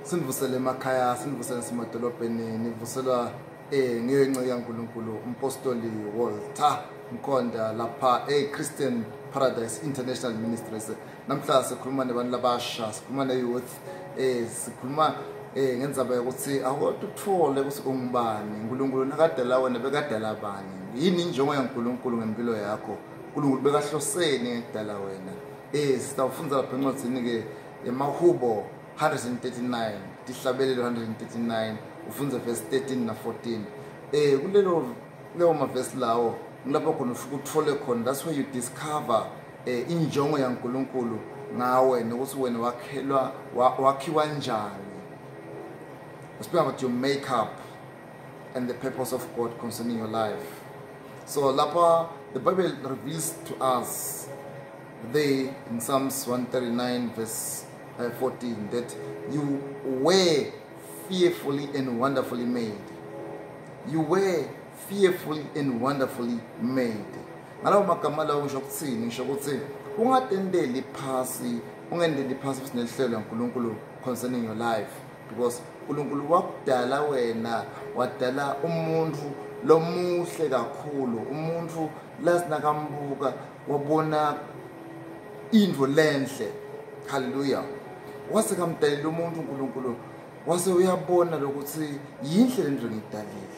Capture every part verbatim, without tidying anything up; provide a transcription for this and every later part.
Sindivusele emakhaya, sindivusele semadolobheni, nivuselwa eh ngeyence kaNkulunkulu umpostoli Walter Mkhonda lapha eChristian Paradise International Ministries. Namhla sikhuluma nabantu labasha, sikhuluma ne-youth, eh sikhuluma eh ngenzaba ukuthi awuthi uthole ukuthi ungubani. uNkulunkulu nakadala wena bekadala abani. Yini injongo yaNkulunkulu ngempilo yakho? uNkulunkulu bekahloseni ngedala wena. Eh sitawufunza lapha encwadini ke eMahubo one thirty-nine, tihlabelelo one thirty-nine, ufunza verse thirteen na fourteen. Eh kulelo leyo ma verse lawo ngilapho khona ufika uthole khona, that's where you discover eh injongo yaNkulunkulu ngawe nokuthi wena wakhelwa wakhiwa njani. Speak about your makeup and the purpose of God concerning your life. So lapha the Bible reveals to us there in Psalms one thirty-nine verse Uh, fourteen that you were fearfully and wonderfully made. You were fearfully and wonderfully made. Ngalawo magama lawo ngisho ukuthini? Ngisho ukuthi ungatendeli phasi, ungendeli phasi kusinehlelo kaNkulunkulu concerning your life, because uNkulunkulu wakudala wena, wadala umuntu lomuhle kakhulu, umuntu lasinakambuka wabona indvo lenhle. Hallelujah. Wase kamdalela umuntu uNkulunkulu wase uyabona lokuthi yinhle lento ngidalile.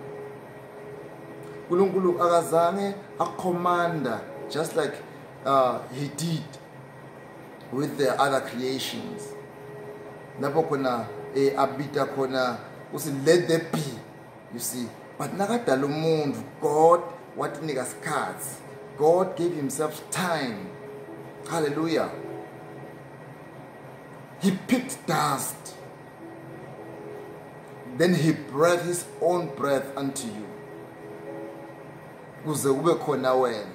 uNkulunkulu akazange akomanda just like uh, he did with the other creations. Lapho khona eh abita khona usi let there be, you see. But nakadala umuntu, God watinika isikhathi. God gave himself time. Hallelujah. He picked dust. Then he breathed his own breath unto you. Kuze ube khona wena.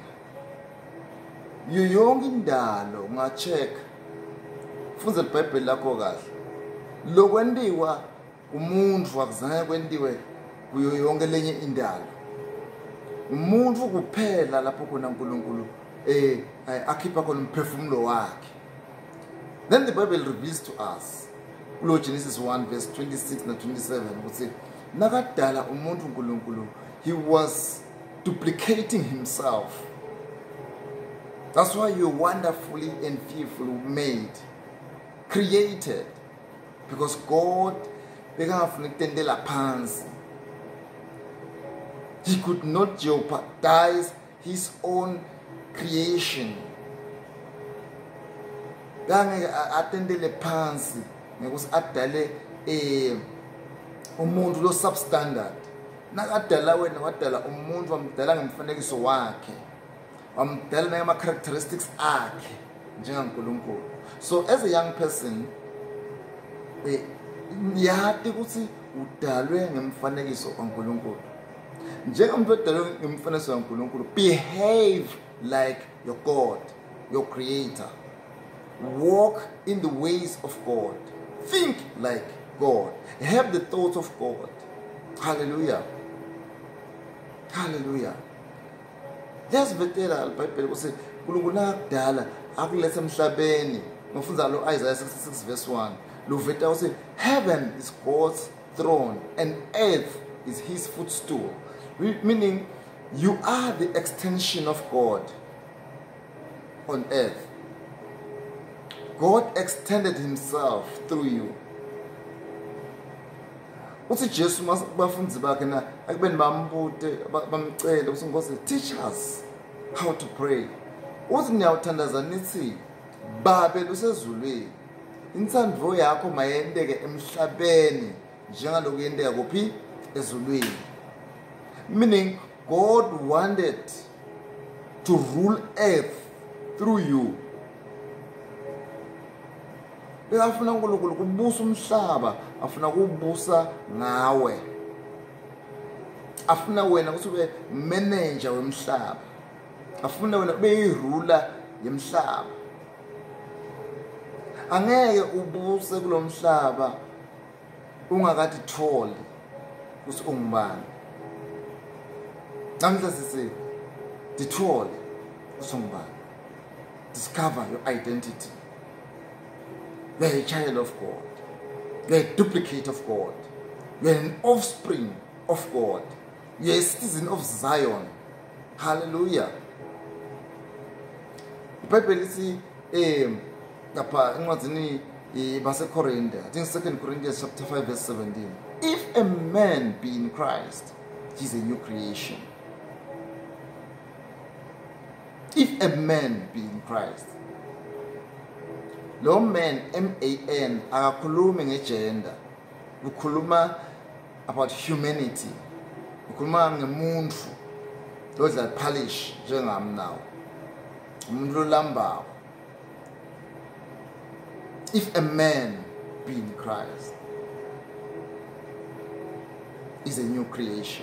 Yonke indalo ungacheck. Funza iBhayibheli lakho kahle. Lokwendiwa umuntu akuzange kwendiwe kuyo yonke lenye indalo. Umuntu kuphela lapho khona uNkulunkulu eh akhipha khona umphefumulo wakhe. Then the Bible reveals to us, Genesis one verse twenty-six and twenty-seven, ukuthi nakadala umuntu uNkulunkulu, he was duplicating himself. That's why you're wonderfully and fearfully made, created, because God bekafuna ukutendela phansi. He could not jeopardize his own creation. Ngeke atendele phansi ngekuthi adale eh umuntu lo substandard. Nakadala wena wadala umuntu wamdala ngemfanekiso wakhe, wamdala ngama characteristics akhe njengaNkulunkulu. So as a young person eh yati ukuthi udalwe ngemfanekiso kaNkulunkulu. Njengomuntu odalwe ngemfanekiso kaNkulunkulu, behave like your God, your creator. Walk in the ways of God. Think like God. Have the thoughts of God. Hallelujah. Hallelujah. Just vetela iBhayibheli ukuthi uNkulunkulu nakudala akulethe emhlabeni. Ngofunza lo Isaiah sixty-six verse one. Lo veta uthi heaven is God's throne and earth is his footstool. Meaning you are the extension of God on earth. God extended himself through you. Uthi Jesu bafunzi bakhe na akubeni bambute bamcela ukuthi Nkosi teach us how to pray. Uthi niyawuthandaza nithi Babe lusezulwini, insandvo yakho mayendeke emhlabeni njengalokho yendeka kuphi ezulwini. Meaning God wanted to rule earth through you. Bekafuna uNkulunkulu kubusa umhlaba, afuna kubusa ngawe. Afuna wena ukuthi ube manager wemhlaba. Afuna wena ube iruler yemhlaba. Angeke ubuse kulomhlaba ungakathi tholi ukuthi ungubani. Namhla sisi dithole ukuthi ungubani. Discover your identity. You're a child of God. You're a duplicate of God. You're an offspring of God. You're a citizen of Zion. Hallelujah. iBhayibheli lithi eh lapha encwadini baseKorinte, I think Second Corinthians chapter five verse seventeen. If a man be in Christ, he's a new creation. If a man be in Christ. Lo man, M A N, akakhulumi ngegender. Ukhuluma about humanity. Ukhuluma ngemuntu lodla polish njengami now. Umuntu lambayo. If a man be in Christ, is a new creation.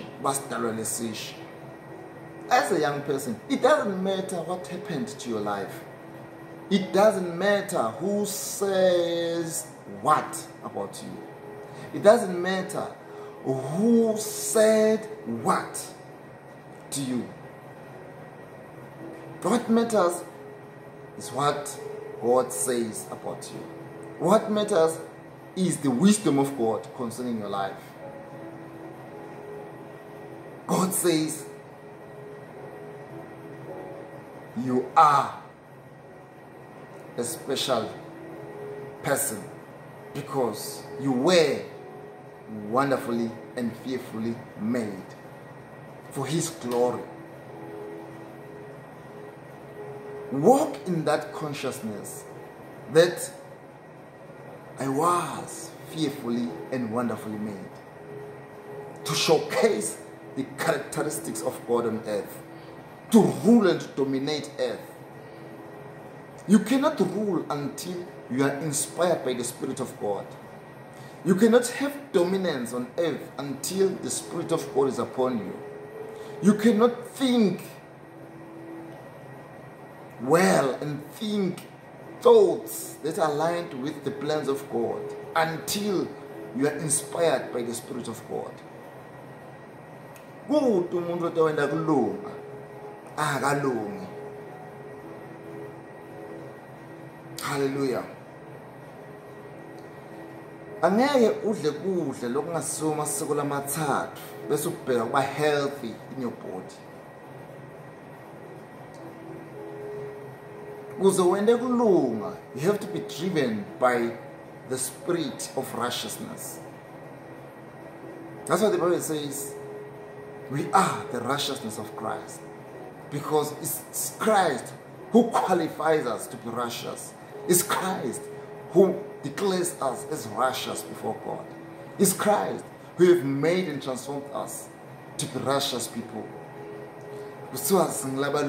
As a young person, it doesn't matter what happened to your life. It doesn't matter who says what about you. It doesn't matter who said what to you. What matters is what God says about you. What matters is the wisdom of God concerning your life. God says you are a special person because you were wonderfully and fearfully made for His glory. Walk in that consciousness that I was fearfully and wonderfully made to showcase the characteristics of God on earth, to rule and to dominate earth. You cannot rule until you are inspired by the Spirit of God. You cannot have dominance on earth until the Spirit of God is upon you. You cannot think well and think thoughts that are aligned with the plans of God until you are inspired by the Spirit of God. Kuthi umuntu otawenda kulunga akalungi. Hallelujah. Angeke udle kudle lokungasoma isiko lamathathu bese ubheka kuba healthy in your body. Kuze wende kulunga, you have to be driven by the spirit of righteousness. That's what the Bible says. We are the righteousness of Christ because it's Christ who qualifies us to be righteous. It's Christ who declares us as righteous before God. It's Christ who has made and transformed us to be righteous people. Because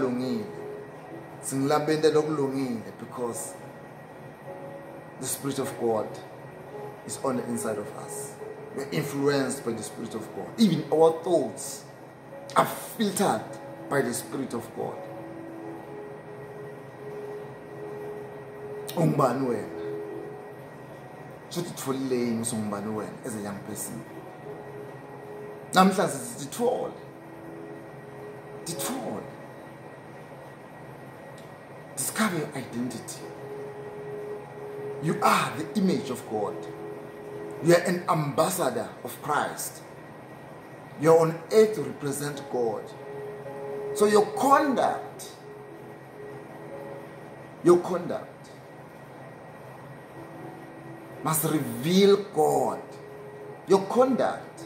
the Spirit of God is on the inside of us. We're influenced by the Spirit of God. Even our thoughts are filtered by the Spirit of God. Umbani wena. Shothi tfolileni usumbani wena as a young person. Namhlanje sithole. Dithole. Discover your identity. You are the image of God. You are an ambassador of Christ. You are on earth to represent God. So your conduct, your conduct must reveal God. Your conduct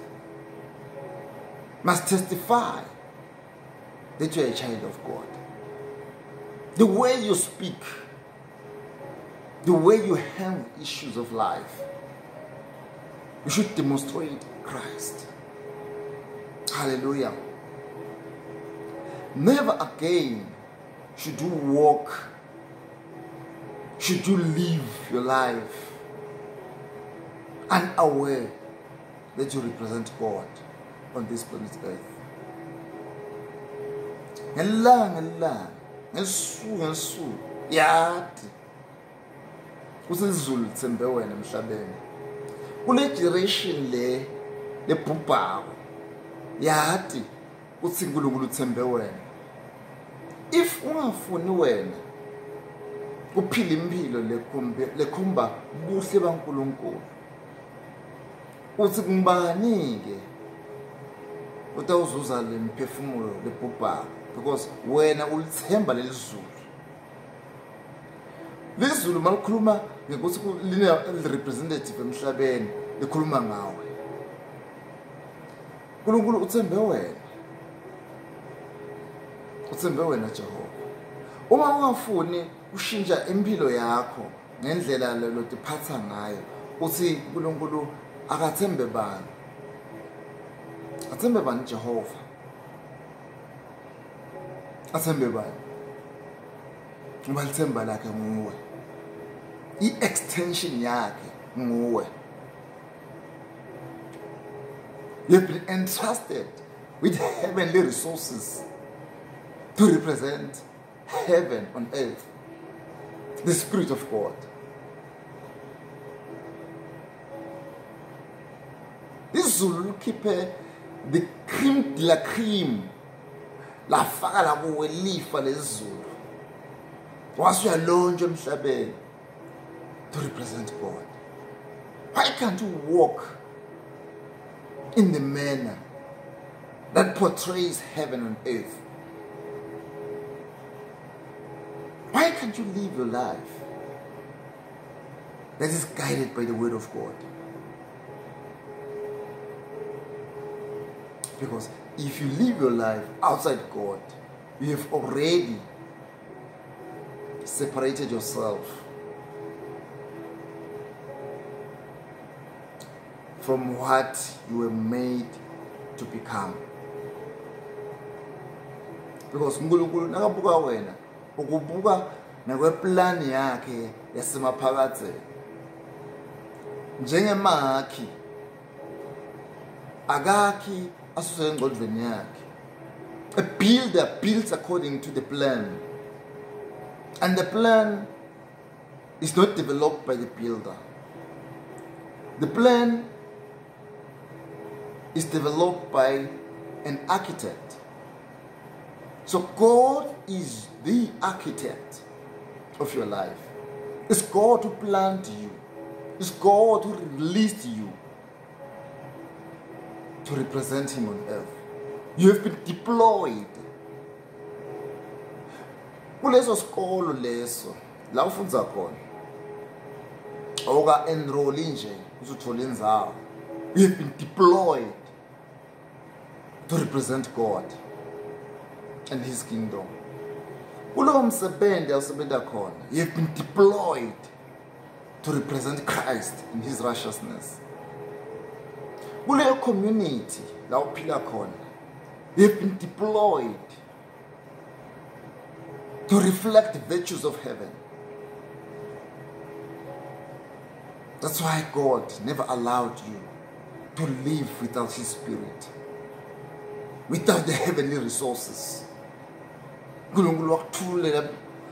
must testify that you are a child of God. The way you speak, the way you handle issues of life, you should demonstrate Christ. Hallelujah. Never again should you walk, should you live your life unaware that you represent God on this planet Earth. Ngelanga ngelanga ngesuku ngesuku yathi usizulu tsembe wena emhlabeni. Kule generation le lebhubhayo yathi uthi uNkulunkulu uthembe wena. If ungafuni wena kuphila impilo lekhumba lekhumba buhle baNkulunkulu, uthi ngibani-ke utawuzuza le mphefumulo lebhubhako, because wena ulithemba leli zulu. Leli zulu malikhuluma ngekuthi line-representative emhlabeni likhuluma ngawe. uNkulunkulu uthembe wena, uthembe wena Jehova. Uma ungafuni ushintsha impilo yakho ngendlela lelo tiphatha ngayo, uthi uNkulunkulu akathembe bani? Athembe bani Jehova? Athembe bani? Ngoba lithemba lakhe nguwe, i-extension yakhe nguwe. You've been entrusted with heavenly resources to represent heaven on earth, the Spirit of God. Izulu likhiphe the cream de la cream, lafaka la kuwe lifa lezulu, wasuyalonjwa emhlabeni to represent God. Why can't you walk in the manner that portrays heaven on earth? Why can't you live your life that is guided by the word of God? Because if you live your life outside God, you have already separated yourself from what you were made to become. Because uNkulunkulu nakabuka wena, ukubuka nakweplan yakhe yasemaphakathi. Njengemakhi akakhi asuse engqondweni yakhe. A builder builds according to the plan, and the plan is not developed by the builder. The plan is developed by an architect. So God is the architect of your life. It's God who planned you. It's God who released you to represent Him on earth. You have been deployed. Kuleso skolo leso la ufunza khona awuka enroll nje uzuthola inzawo. You have been deployed to represent God and His kingdom. Kulowo msebenzi awusebenza khona, you have been deployed to represent Christ in His righteousness. Kuleyo community la uphila khona, you have been deployed to reflect the virtues of heaven. That's why God never allowed you to live without His Spirit, without the heavenly resources. uNkulunkulu wakuthulela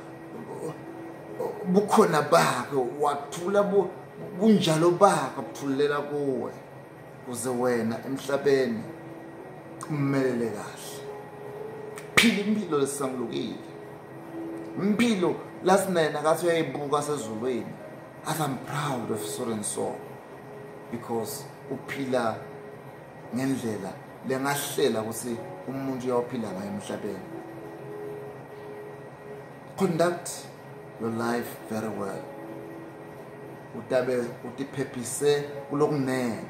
bukhona bakhe, wathula bunjalo bakhe abuthulela kuwe uze wena emhlabeni umelele kahle. Phila impilo lesangulukile, impilo lasinena kathi uyayibuka sezulwini. As I'm proud of so and so, because uphila ngendlela lengahlela ukuthi umuntu uyaphila ngayo emhlabeni. Conduct your life very well. Utabe utiphephise kulokunene.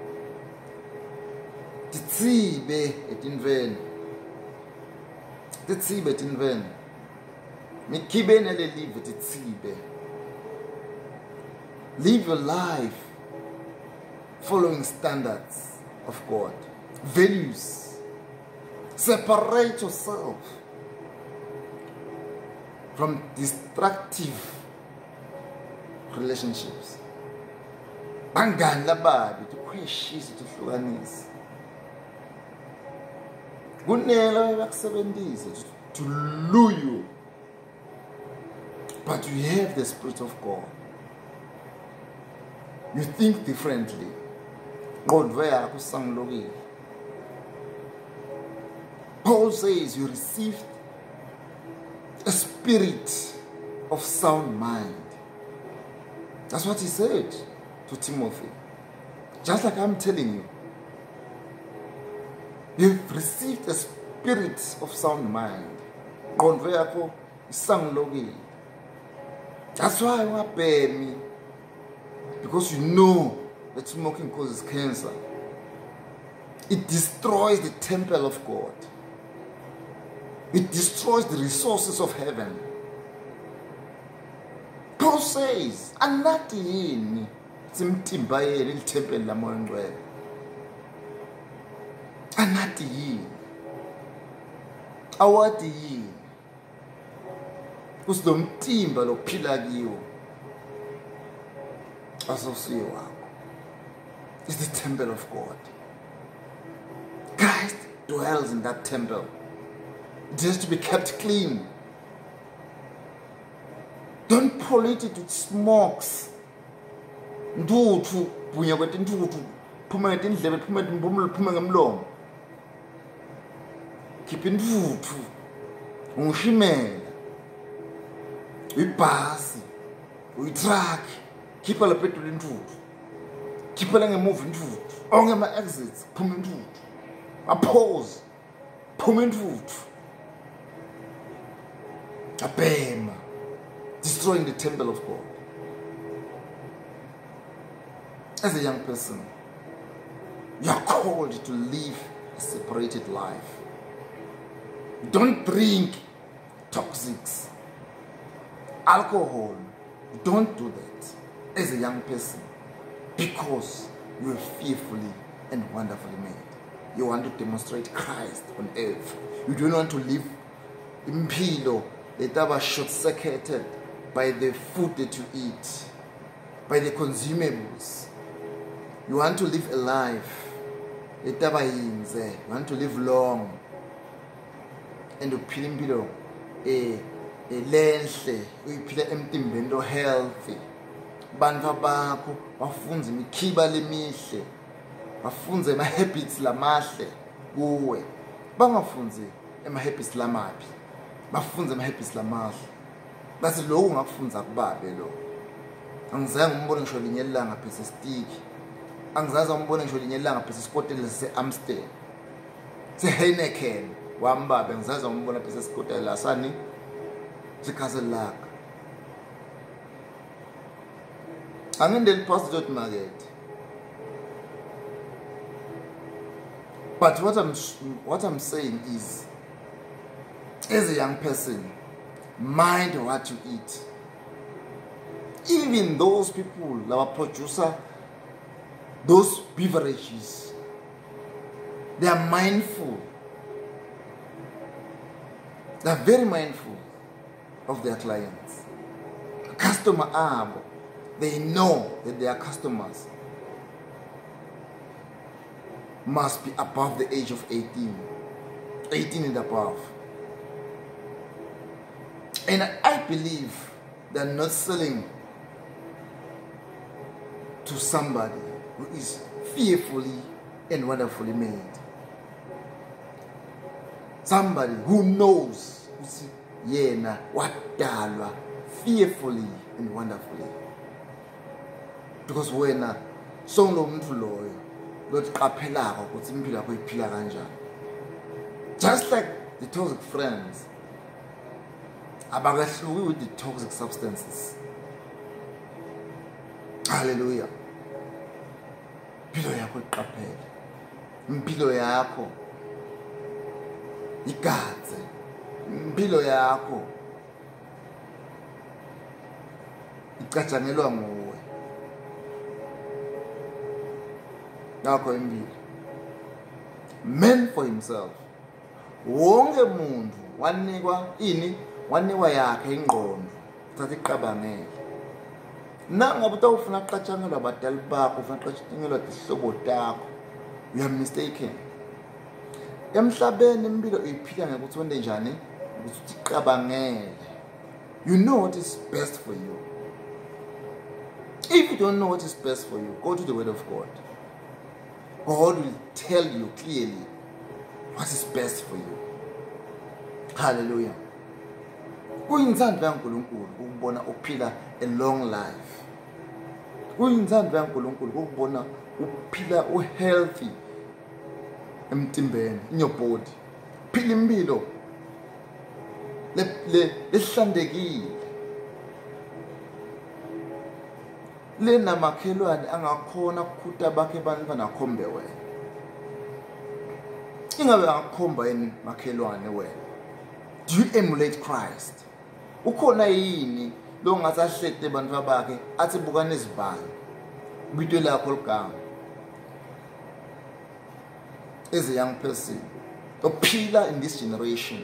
Titsibe etinveni. Titsibe etinveni. Mikibene le live titsibe. Live your life following standards of God, values. Separate yourself from destructive relationships. Bangani lababi tukhweshisa tuhlukanisa. Kunela bakusebenzise to lure you, but you have the Spirit of God. You think differently. God, where Paul says you received a spirit of sound mind. That's what he said to Timothy. Just like I'm telling you, you've received a spirit of sound mind. That's why you pay me. Because you know that smoking causes cancer. It destroys the temple of God. It destroys the resources of heaven. Paul says, "Anati yini simtimba yeli temple lamoya ngcwele." Anati yini? Awati yini? Kusidomtimba lophila kiwo. Asosiyo wakho. It's the temple of God. Christ dwells in that temple. It has to be kept clean. Don't pollute it with smokes. Ntuthu, bunya kwetintuthu, phuma ngetindlebe, phuma netimpumulo, phuma ngemlomo. Khipha intuthu. Ungishimela. Ibhasi, uyitruck, khipha la petrol intuthu. Khipha la ngemuva intuthu. Onke ama exits, phuma intuthu. Apause, phuma intuthu. Abhema. Destroying the temple of God. As a young person, you are called to live a separated life. Don't drink toxics, alcohol. Don't do that as a young person, because you are fearfully and wonderfully made. You want to demonstrate Christ on earth. You don't want to live in impilo that are short-circuited by the food that you eat, by the consumables. You want to live a life. You want to live long. And uphila impilo eh lenhle, uyiphila emtimbeni healthy. Bantu bakho bafunze imikhiba lemihle, bafunze ama habits lamahle kuwe. Bangafunze ama habits lamabi. Bafunze ama habits lamahle. Base lokho ungakufunza kubabe lo. Angizange umbone ngisho linye ilanga phese stick. Angizazi umbone ngisho linye ilanga phese isikotela se Amstel. Se Heineken wambabe ngizazi umbone phese isikotela sani sikhaze laka. Angindeli past dot market. But what I'm what I'm saying is, as a young person, mind what you eat. Even those people, our producer, those beverages, they are mindful. They are very mindful of their clients. Customer abo, they know that their customers must be above the age of eighteen, eighteen and above. And I believe they're not selling to somebody who is fearfully and wonderfully made. Somebody who knows, yena wadalwa fearfully and wonderfully. Because wena solo umuntu loyo lotiqaphelako ukuthi impilo yakho iphila kanjani. Just like the toxic friends, abakahluki with the toxic substances. Hallelujah. Impilo yakho iqaphele. Impilo yakho igadze. Impilo yakho icatshangelwa nguwe. Nakho impilo. Man for himself. Wonke muntu wanikwa ini? Wanikwa yakhe ingqondo. Thatha iqabangele. Na ngoba utawufuna uqatshangelwa abadali bakho, ufuna uqatshangelwa izihlobo takho, you are mistaken. Emhlabeni impilo uyiphila ngokuthi wende njani? Ukuthi iqabangele. You know what is best for you. If you don't know what is best for you, go to the Word of God. God will tell you clearly what is best for you. Hallelujah. Kuyinzando kaNkulunkulu ukubona uphila a long life. kuyinzando yaNkulunkulu ukubona uphila uhealthy emtimbeni, in your body. Phila impilo le le lehlandekile. Lena makhelwane angakhona ukukhutha bakhe bantwana khombe wena. Ingabe angakhomba yini makhelwane wena? Do you emulate Christ? Ukhona yini lo ngasahlete abantu bakhe athi bukana izibani? Ubito lakho ligama. As a young person, uphila in this generation.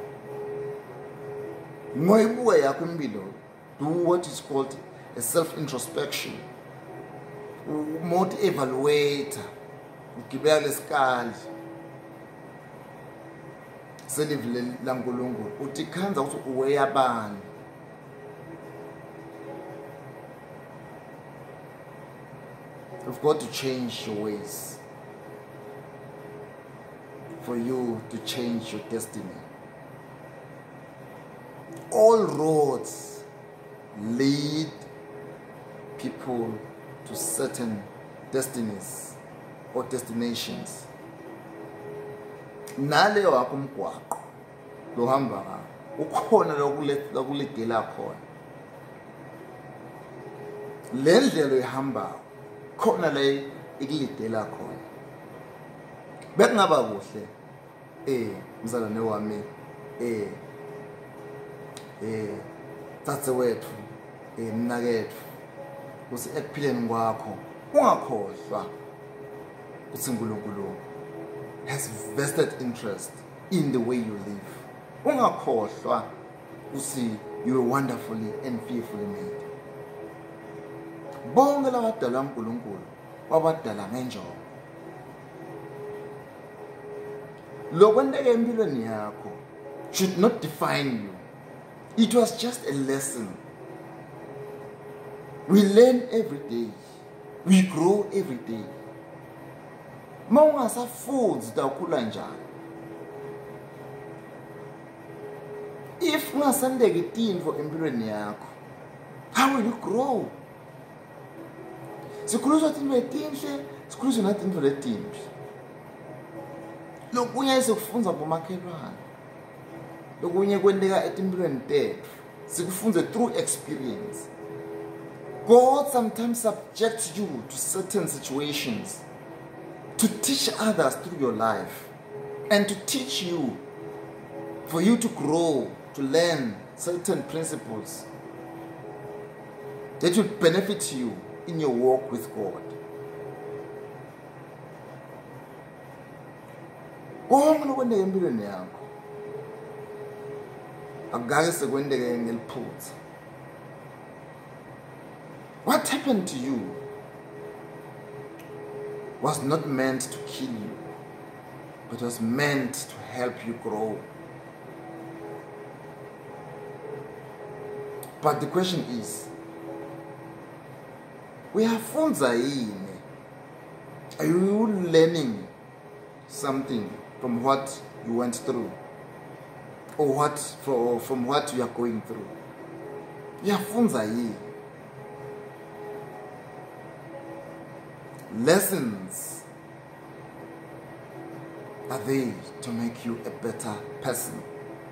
Ngoyibuka yakho impilo, do what is called a self-introspection. Umoto evaluator, ugibela lesikali. Selivile laNkulunkulu, uthi khanza ukuthi uweyabani. You've got to change your ways for you to change your destiny. All roads lead people to certain destinies or destinations. Nale wakho umgwaqo lo hamba ngawo ukhona lokuledela khona. Le ndlela ihamba khona la ikulidela khona. Bekungaba kuhle eh mzalwane wami eh eh tatse wethu eh mnakethu usi ekuphileni kwakho ungakhohlwa ukuthi uNkulunkulu has vested interest in the way you live. Ungakhohlwa usi you are wonderfully and fearfully made. Bonke labadala uNkulunkulu wabadala ngenjongo. Lokwendeke empilweni yakho should not define you. It was just a lesson. We learn every day. We grow every day. Maunga foods dakhula njani. If ungasandeki tintfo empilweni yakho, how will you grow? Sikhuluma tintfo letinhle, sikhuluma natintfo letimbi. Lokunye esikufunza bomakhelwane. Lokunye kwendeka etimpilweni tethu, sikufunze through experience. God sometimes subjects you to certain situations to teach others through your life and to teach you, for you to grow, to learn certain principles that will benefit you in your walk with God. Konke lokwendeka empilweni yakho akukake sekwendeke ngeliphutha. What happened to you was not meant to kill you, but was meant to help you grow. But the question is, uyafunza yini? Are you learning something from what you went through, or what for, from what you are going through? Uyafunza yini? Lessons are there to make you a better person.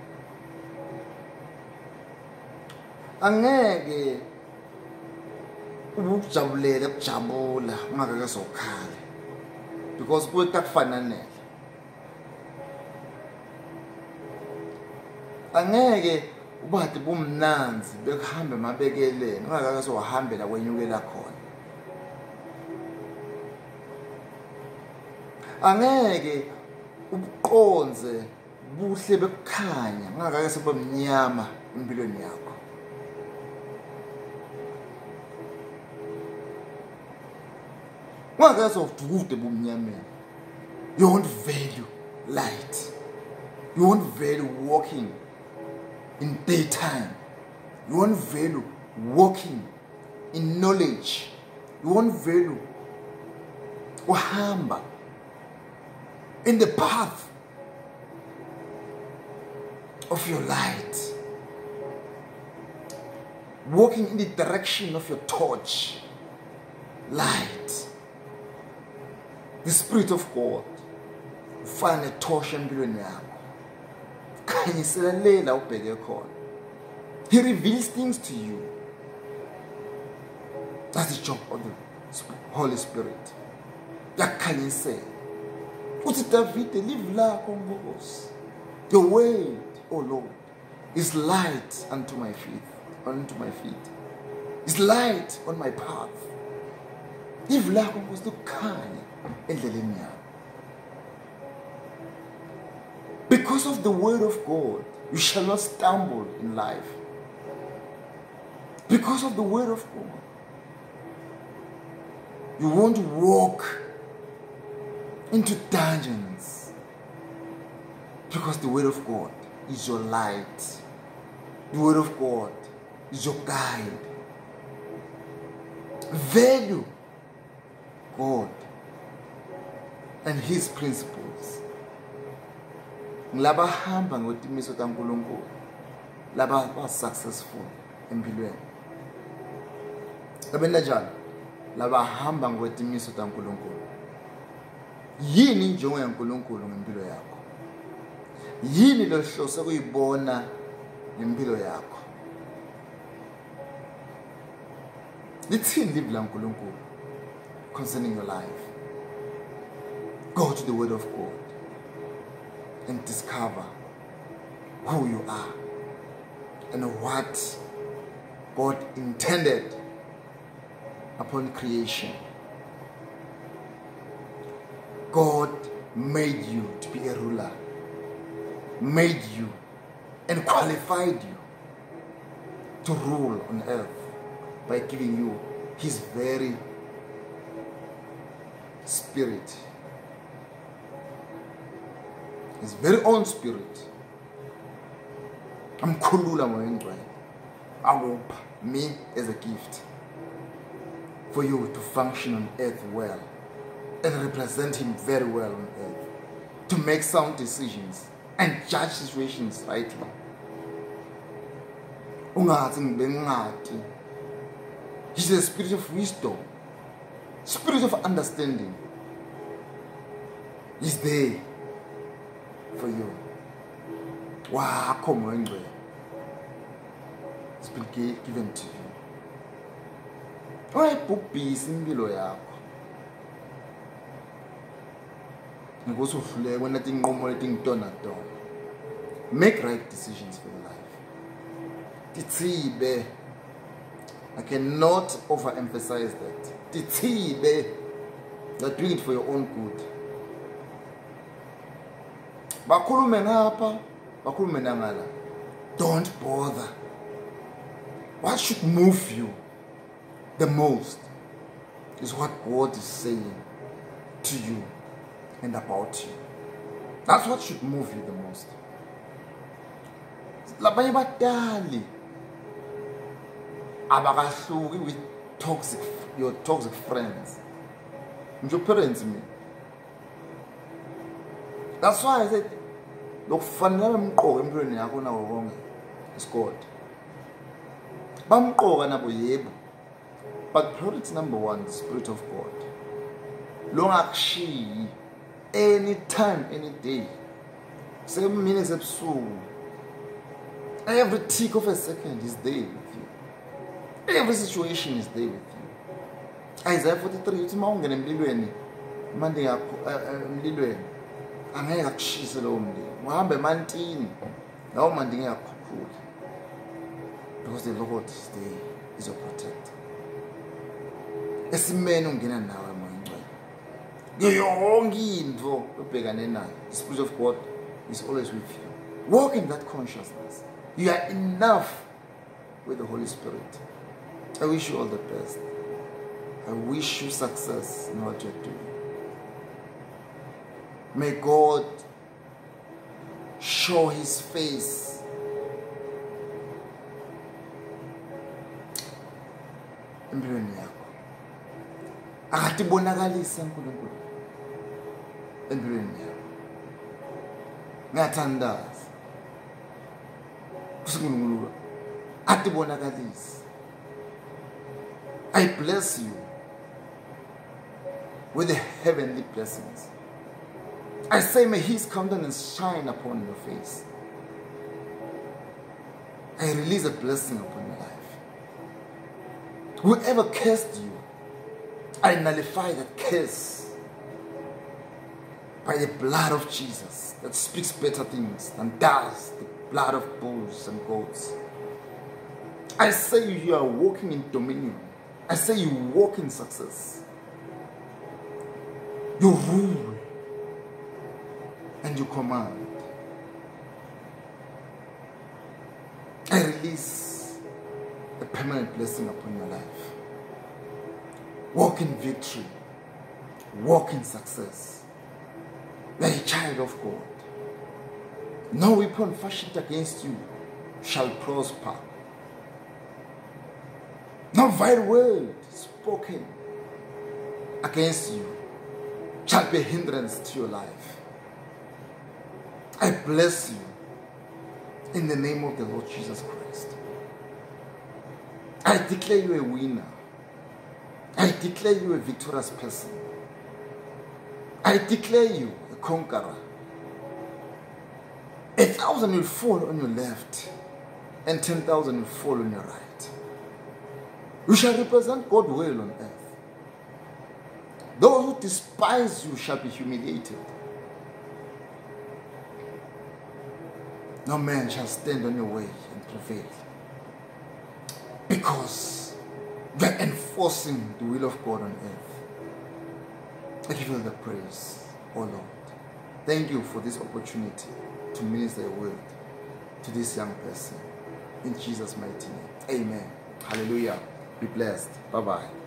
Angeke ubujabulele ukujabula ungakake sokhale, because kuyekufananele. Angeke ubade bumnanzi bekuhambe mabekelene ungakake sohambela kwenyukela khona. Angeke ubuqonze buhle bekukhanya ungakake sebemnyama empilweni yakho. Ungakake sovukude bumnyameni. You won't value light. You won't value walking in daytime. You won't value walking in knowledge. You won't value uhamba in the path of your light, walking in the direction of your torch. light. The Spirit of God ufana netosha empilweni yakho, khanyisela lela ubheke khona. He reveals things to you. That's the job of the Holy Spirit. Yakhanyisela uthi David, live lakho Nkosi. Your word, oh Lord, is light unto my feet, unto my feet. Is light on my path. Live lakho Nkosi lukhanya endleleni yakho. Because of the word of God, you shall not stumble in life. Because of the word of God, you won't walk into dungeons. Because the word of God is your light. The word of God is your guide. Value God and His principles. Laba hamba ngotimiso kaNkulunkulu, laba ba successful empilweni. Kabena njalo, laba hamba ngotimiso kaNkulunkulu. Yini injongo yaNkulunkulu ngempilo yakho? Yini lo hloso kuyibona ngempilo yakho? Lithini live laNkulunkulu concerning your life? Go to the word of God and discover who you are and what God intended upon creation. God made you to be a ruler, made you and qualified you to rule on earth by giving you His very Spirit, His very own Spirit. I'm Kulula Moengwe. I will me as a gift for you to function on earth well and represent Him very well on earth, to make sound decisions and judge situations rightly. He's a spirit of wisdom, spirit of understanding. He's there for you. Wow, come on, it's been given to you. Why put peace in below ya? And go so flare when nothing more, nothing done at all. Make right decisions for your life. I cannot overemphasize that. You're doing it for your own good. Don't bother. What should move you the most is what God is saying to you and about you. That's what should move you the most. Labanye badali abakahluki with toxic, your toxic friends. Your parents me. That's why I said, look, fanele mqoka empilweni yakho nawo konke is God. Bamqoka nabo yebo. But priority number one, the Spirit of God. Long akushiyi anytime, any day. Seven minutes ebusuku. Every tick of a second is there with you. Every situation is there with you. Isaiah forty-three, uthi mawungena emlilweni, manje yakho emlilweni, angeke akushise lowo mlilo. Uhambe emantini, lawo manje ngeke akukhuphule. Because the Lord is there, is your protector. Esimene ungena nawe moyingcwele. Yonke into obhekane nayo, the Spirit of God is always with you. Walk in that consciousness. You are enough with the Holy Spirit. I wish you all the best. I wish you success in what you're doing. May God show His face empilweni yakho. Akatibonakalisa uNkulunkulu empilweni yakho. Ngiyathandaza. Atibonakalisa. I bless you with the heavenly blessings. I say, may his countenance shine upon your face. I release a blessing upon your life. Whoever cursed you, I nullify that curse by the blood of Jesus that speaks better things than does the blood of bulls and goats. I say you are walking in dominion. I say you walk in success. You rule and you command. I release a permanent blessing upon your life. Walk in victory. Walk in success. You are a child of God. No weapon fashioned against you shall prosper. No vile word spoken against you shall be a hindrance to your life. I bless you in the name of the Lord Jesus Christ. I declare you a winner. I declare you a victorious person. I declare you a conqueror. A thousand will fall on your left and ten thousand will fall on your right. You shall represent God well on earth. Those who despise you shall be humiliated. No man shall stand on your way and prevail. Because we are enforcing the will of God on earth. I give you the praise, oh Lord. Thank you for this opportunity to minister a word to this young person. In Jesus' mighty name. Amen. Hallelujah. Be blessed. Bye-bye.